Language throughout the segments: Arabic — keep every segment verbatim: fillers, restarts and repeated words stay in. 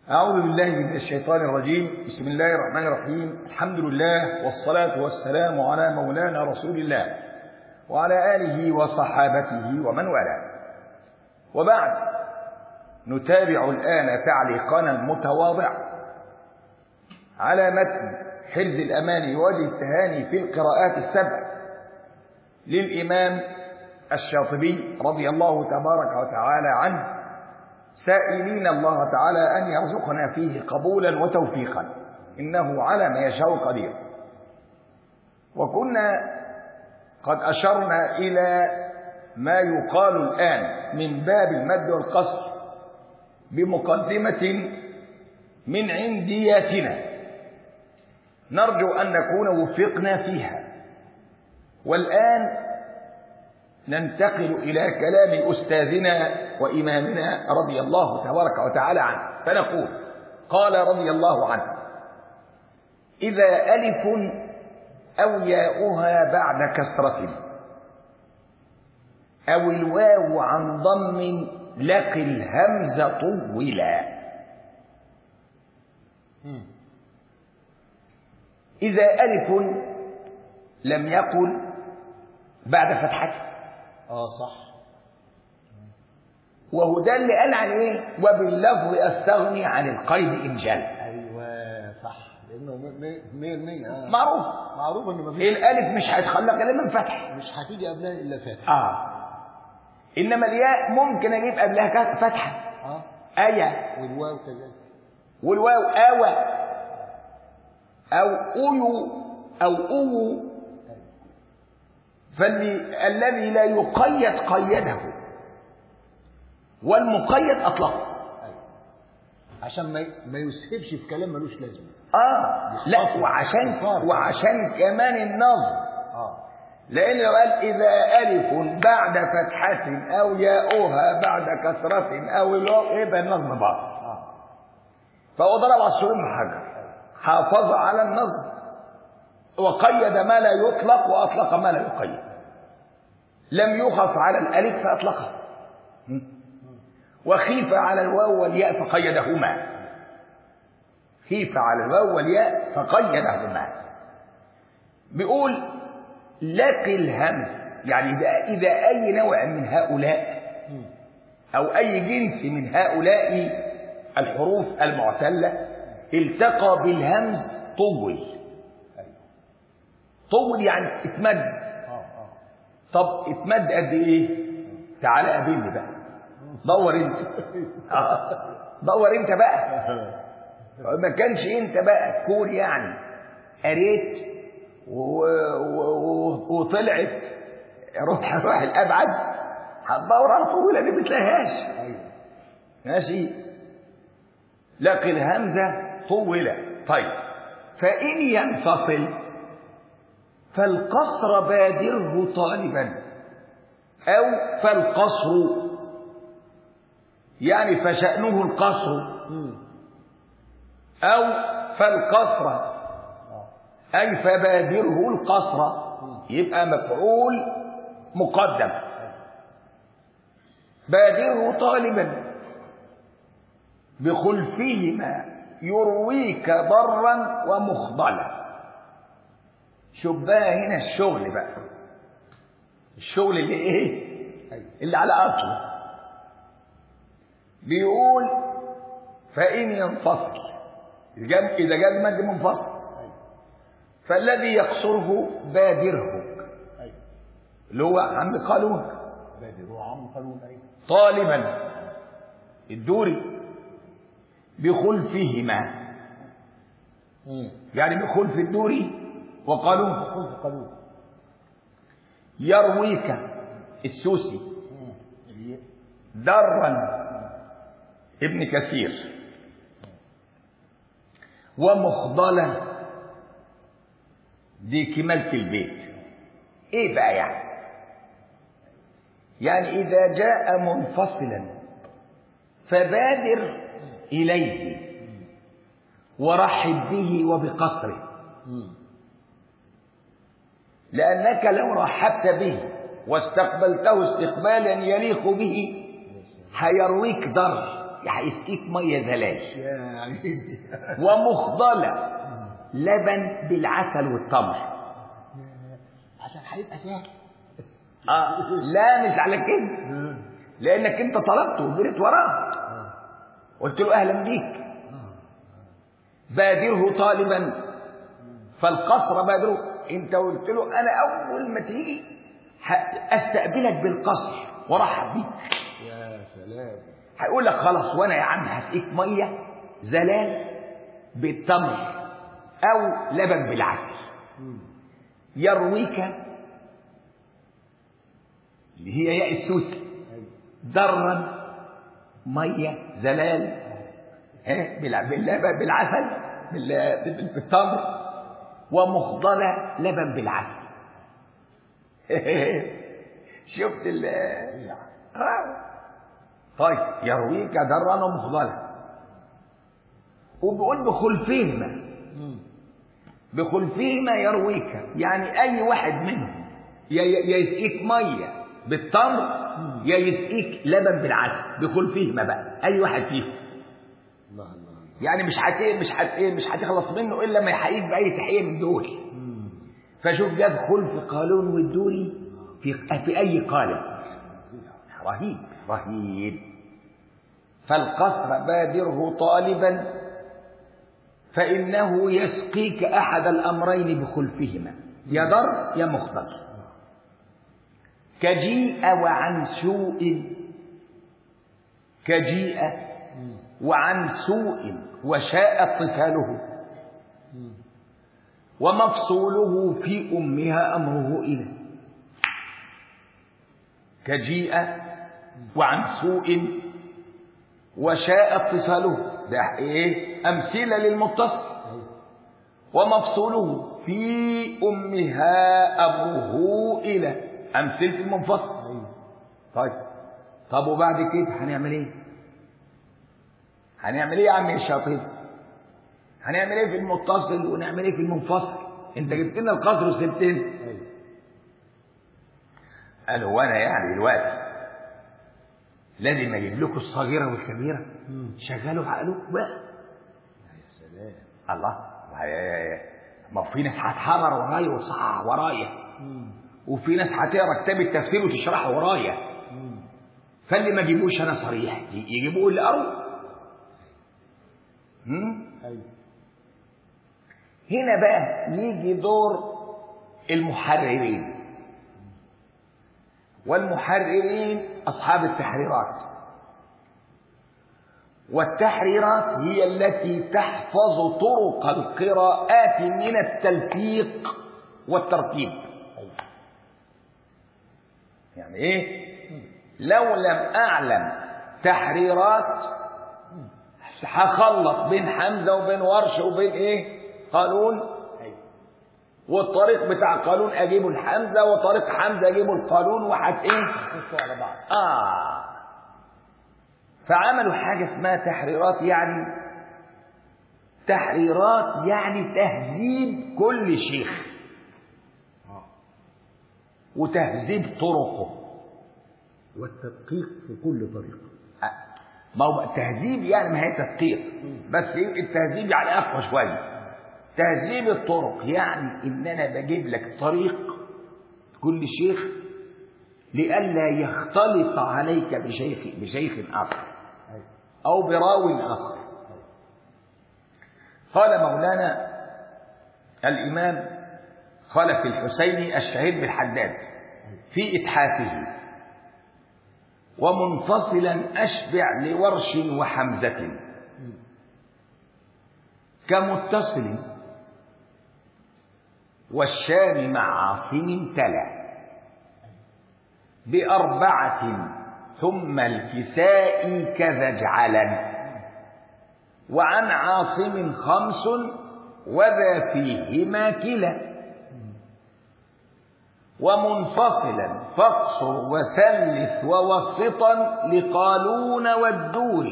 أعوذ بالله من الشيطان الرجيم. بسم الله الرحمن الرحيم. الحمد لله والصلاة والسلام على مولانا رسول الله وعلى آله وصحابته ومن والاه، وبعد، نتابع الآن تعليقنا المتواضع على متن حرز الأماني ووجه التهاني في القراءات السبع للإمام الشاطبي رضي الله تبارك وتعالى عنه، سائلين الله تعالى أن يرزقنا فيه قبولا وتوفيقا، إنه على ما يشاء قدير. وكنا قد أشرنا إلى ما يقال الآن من باب المد والقصر بمقدمة من عندياتنا، نرجو أن نكون وفقنا فيها. والآن ننتقل إلى كلام أستاذنا وإمامنا رضي الله تبارك وتعالى عنه، فنقول: قال رضي الله عنه: إذا ألف أو ياؤها بعد كسرة أو الواو عن ضم لق الهمز طولا. إذا ألف لم يقل بعد فتحته، اه صح، وهو ده اللي قال عن ايه؟ وباللفظ استغني عن القيد ان جل. ايوه صح، لانه مية بالمية آه. معروف معروف ان مفيش الالف مش هيتخلق الا من فتح، مش هتيجي قبلها الا فتح. اه انما الياء ممكن اجيب قبلها فتحه، اه ايا، والواو كذلك، والواو اوى او اويو او او، فالذي لا يقيد قيده، والمقيد اطلقه. أيوة. عشان ما ما يسهبش في كلام ملوش لازمه. اه لا، وعشان وعشان كمان النظم، اه لان لو قال اذا الف بعد فتحه او ياؤها بعد كسره او الواو، يبقى النظم باص. اه فهو ضرب عصفورين بحجر، حافظ على النظم وقيد ما لا يطلق واطلق ما لا يقيد. لم يخف على الالف فاطلقه، وخيف على الواو والياء فقيدهما. خيف على الواو والياء فقيدهما. بيقول لق الهمز، يعني إذا أي نوع من هؤلاء أو أي جنس من هؤلاء الحروف المعتلة التقى بالهمز طول. طول يعني اتمد. طب اتمد قد ايه؟ تعالى قابلني بقى، دور انت. آه. دور انت بقى. ما كانش انت بقى تكون يعني قريت و... و... وطلعت روح روح الابعد، هتدور على طويله دي ما بتلاقيهاش. ماشي، لقي الهمزه طوله. طيب، فان ينفصل فالقصر بادره طالبا، أو فالقصر، يعني فشأنه القصر، أو فالقصر أي فبادره القصر، يبقى مفعول مقدم. بادره طالبا بخلفهما يرويك ضرا ومخضلا. شوف بقى هنا الشغل بقى، الشغل اللي ايه؟ اللي على اصله. بيقول فإن ينفصل، إذا جاء المد منفصل فالذي يقصره بادره، اللي هو عم قالون، بادره عم قالون طالبا الدوري بخلفهما، يعني بخلف الدوري وقالون قالون. يرويك السوسي درا ابن كثير، ومخضلا دي كمالة البيت. ايه بقى يعني؟ يعني اذا جاء منفصلا فبادر اليه ورحب به وبقصره، لأنك لو رحبت به واستقبلته استقبالا يليق به هيرويك ضر، هيسقيك ميه زلال يا عيني. ومخضله لبن بالعسل والتمر. عشان هيبقى سهل. اه لا مش على كده، لانك انت طلبته وجريت وراه قلت له اهلا بيك. بادره طالبا فالقصر بادره. انت قلت له انا اول ما تيجي استقبلك بالقصر وارحب بيك. يا سلام. هيقول لك خلاص وانا يا عم هسقيك ميه زلال بالتمر او لبن بالعسل. يرويك اللي هي ياء السوسي درا ميه زلال باللبن بالعسل بالتمر ومخضله لبن بالعسل. شفت ال طيب يرويك درا ومخضله. وبيقول بخلفهما بخلفهما يرويك، يعني اي واحد منهم يا يسقيك ميه بالتمر يا يسقيك لبن بالعسل. بخلفهما بقى اي واحد فيهم. يعني مش هت مش هت مش هتخلص منه الا ما يحييك باي تحيه من دول. فشوف جاب خلف قالون والدوري في في اي قالب. رهيب رهيب. فالقصر بادره طالبا فانه يسقيك احد الامرين بخلفهما، يا در يا مخضر. كجيء وعن سوء كجيء وعن سوء وشاء اتصاله ومفصوله في أمها أمره إلى. كجيء وعن سوء وشاء اتصاله ده إيه أمثلة للمتصل. ومفصوله في أمها أمره إلى أمثلة المنفصل. طيب طب وبعد كده هنعمل إيه؟ هنعمل ايه يا عم الشاطر؟ هنعمل ايه في المتصل ونعمل ايه في المنفصل؟ انت جبت لنا القصر وسبتني. قال هو انا يعني دلوقتي لازم اجيب لكم الصغيره والكبيره؟ شغلوا عقلكم بقى. يا سلام. الله ما في ناس هتحرر ورايا وتصحح ورايا، وفي ناس هتقرا كتاب التفسير وتشرحه ورايا. فاللي ما جيبوش انا صريح يجيبوه اللي قروا. هنا بقى يجي دور المحررين. والمحررين أصحاب التحريرات. والتحريرات هي التي تحفظ طرق القراءات من التلفيق والترتيب. يعني ايه؟ لو لم أعلم تحريرات هخلط بين حمزة وبين ورش وبين ايه قالون، والطريق بتاع قالون اجيبه الحمزة وطريق حمزة اجيبه القالون وحت ايه على بعض. اه فعملوا حاجة اسمها تحريرات. يعني تحريرات يعني تهذيب كل شيخ وتهذيب طرقه والتدقيق في كل طريق. ما هو تهذيب يعني ما هي تدقيق، بس التهذيب يعني اقوى شويه. تهذيب الطرق يعني ان انا بجيب لك طريق كل شيخ لئلا يختلط عليك بشيخ بشيخ اخر او براو اخر. قال مولانا الامام خلف الحسيني الشهير بالحداد في اتحافه: ومنفصلا أشبع لورش وحمزة كمتصل والشام مع عاصم تلا بأربعة ثم الكساء كذا اجعلا وعن عاصم خمس وذا فيهما كلا ومنفصلا فاقصر وثلث ووسطا لقالون والدور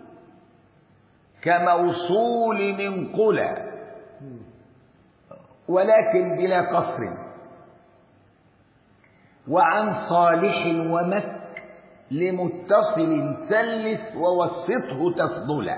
كموصول من قلى ولكن بلا قصر وعن صالح ومك لمتصل ثلث ووسطه تفضلا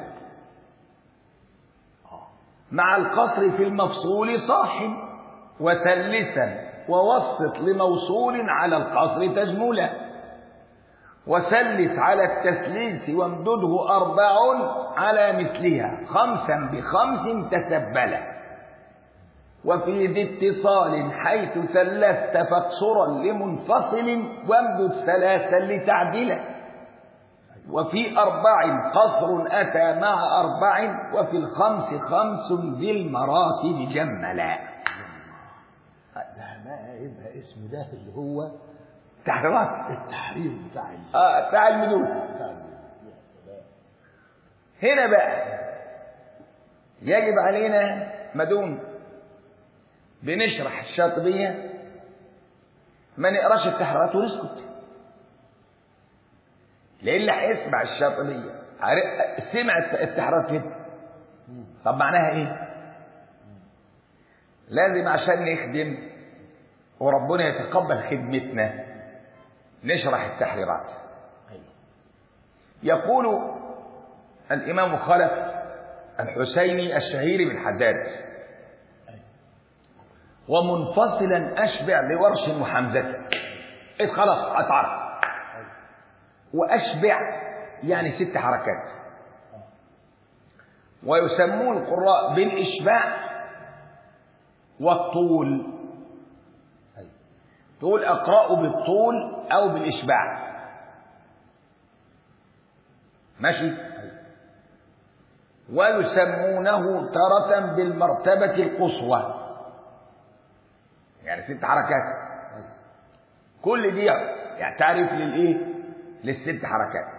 مع القصر في المفصول صاح وثلثا ووسط لموصول على القصر تجملا وسلس على التثليث وامدده أربع على مثلها خمسا بخمس تسبلا وفي ذي اتصال حيث ثلثت فاقصرا لمنفصل وامدد ثلاثا لتعدلا وفي أربع قصر أتى مع أربع وفي الخمس خمس ذي المراتب جملا. ده بقى يبقى اسمه ده اللي هو تحريرات التحرير بتاع اه بتاع المدود. هنا بقى يجب علينا مدون بنشرح الشاطبية ما نقراش التحريرات ونسكت، لان اللي هيسمع الشاطبية سمع التحريرات كده طب معناها ايه؟ لازم عشان نخدم وربنا يتقبل خدمتنا نشرح التحريرات. يقول الإمام خلف الحسيني الشهير بالحداد ومنفصلا أشبع لورش وحمزة إذ خلاص أتعرف وأشبع يعني ست حركات ويسمون القراء بالإشباع والطول. تقول أقرأ بالطول أو بالإشباع ماشي. ويسمونه تارة بالمرتبة القصوى يعني ست حركات كل دي يعني تعرف للإيه للست حركات.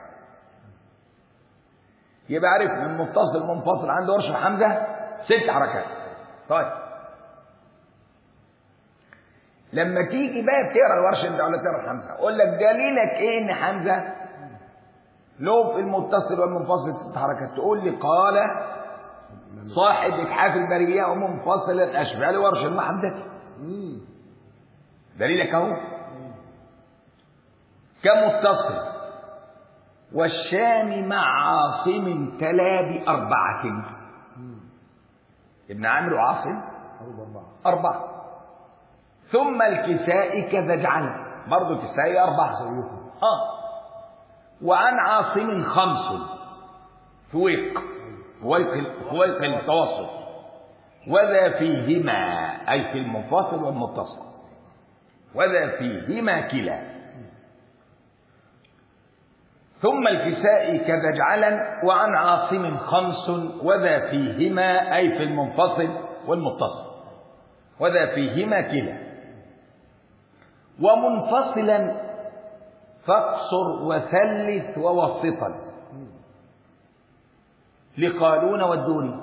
يبقى عارف من متصل منفصل عنده ورش حمزة ست حركات. طيب لما تيجي بقى تقرا الورش انت ولا تقرا حمزه اقول لك دليلك ايه ان حمزه له في المتصل والمنفصل ست حركات؟ تقول لي قال صاحب اتحاف البريه ومنفصلا اشبع لورش مع حمزه. دليلك اهو كمتصل والشام مع عاصم تلا بأربعة ابن عامر وعاصم أربعة ثم الكساء كذا اجعل برضه كسائي أربعة آه وعن عاصم خمس فويق فويق فويق التوسط وذا فيهما أي في المنفصل والمتصل وذا فيهما كلا ثم الكساء كذا اجعلا وعن عاصم خمس وذا فيهما أي في المنفصل والمتصل وذا فيهما كلا ومنفصلا فاقصر وثلث ووسطا لقالون والدوري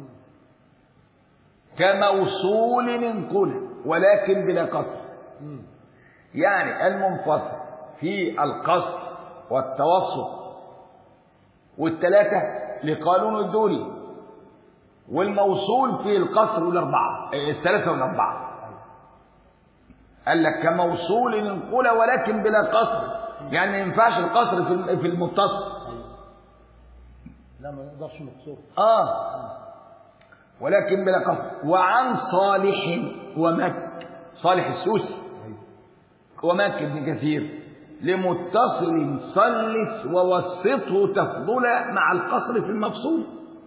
كموصول انقل ولكن بلا قصر. يعني المنفصل في القصر والتوسط والثلاثة لقالون والدوري والموصول في القصر والأربعة الثلاثة والأربعة. قال لك كموصول انقل ولكن بلا قصر يعني ما ينفعش القصر في المتصل لا ما نقدرش نقصره اه ولكن بلا قصر. وعن صالح ومك صالح السوسي ومك ابن كثير لمتصل صلث ووسطه تفضل مع القصر في المفصول.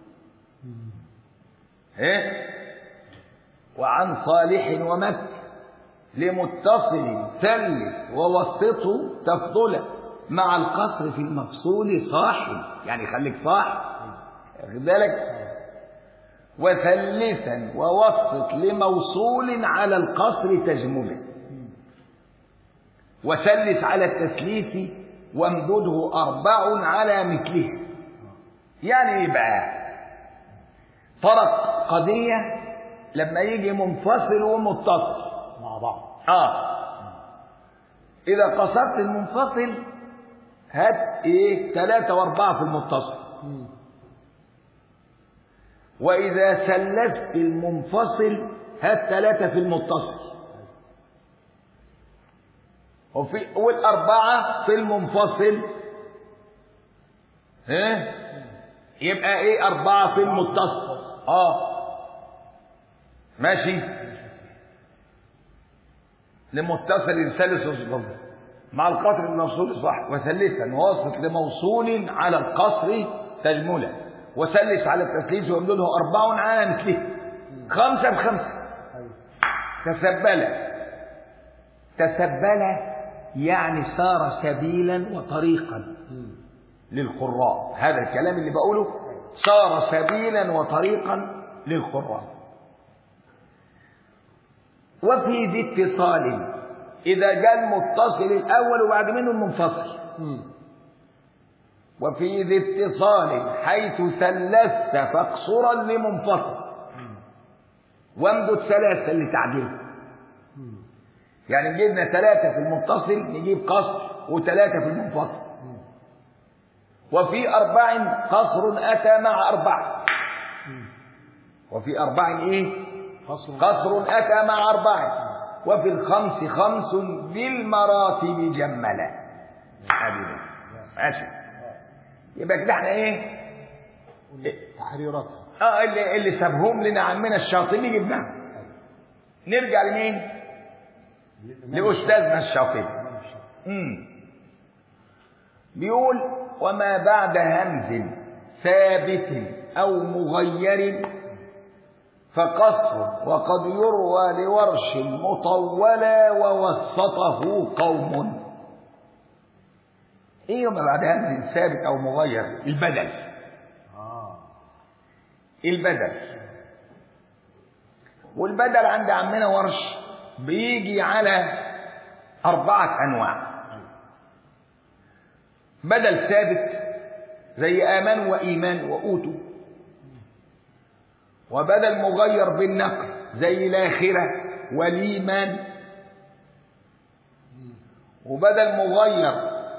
ايه وعن صالح ومك لمتصل ثلث ووسطه تفضل مع القصر في المفصول صاحب يعني خليك صاحب واخد بالك. وثلثا ووسط لموصول على القصر تجمله وثلث على التثليث وامدده أربع على مثله. يعني ايه بقى؟ فرق قضية لما يجي منفصل ومتصل مع بعض. اه إذا قصرت المنفصل هات ايه ثلاثة واربعة في المتصل م. وإذا ثلثت المنفصل هات ثلاثة في المتصل. وفي والأربعة في المنفصل ها يبقى ايه أربعة في المتصل اه ماشي لمتصل ثالث وصل مع القصر الموصول صح. وثالثا واسط لموصول على القصر تجملة وثلث على التثليث ويمدده أربع على مثله خمسة بخمسة. تسبل تسبل يعني صار سبيلا وطريقا للقراء. هذا الكلام اللي بقوله صار سبيلا وطريقا للقراء. وفي ذي اتصال إذا جاء المتصل الأول وبعد منه المنفصل. وفي ذي اتصال حيث ثلثت فاقصرا لمنفصل وامدد ثلاثة لتعديل. يعني جبنا ثلاثة في المتصل نجيب قصر وثلاثة في المنفصل. وفي أربع قصر أتى مع أربع. وفي أربع إيه؟ قصر أتى مع أربع. وفي الخمس خمس بالمراتب جملا. ماشي. يبقى كده احنا ايه؟ تحريراتها. اه اللي اللي سابهم لنا عمنا الشاطبي جبناه. نرجع لمين؟ لأستاذنا الشاطبي. امم بيقول وما بعد همز ثابت أو مغير فقصر وقد يروى لورش مطولا ووسطه قوم. ايه وما بعد همز ثابت أو مغير؟ البدل. البدل والبدل عند عمنا ورش بيجي على أربعة أنواع. بدل ثابت زي آمن وإيمان وأوتوا. وبدل مغير بالنقل زي الآخرة والإيمان. وبدل مغير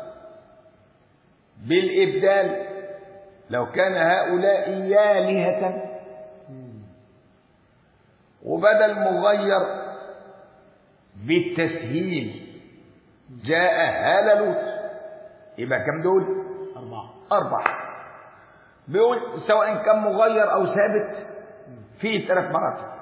بالإبدال لو كان هؤلاء آلهة. وبدل مغير بالتسهيل جاء آل لوط. يبقى كم دول؟ أربعة. أربعة. بيقول سواء كان مغير أو ثابت فيه ثلاث مراتب.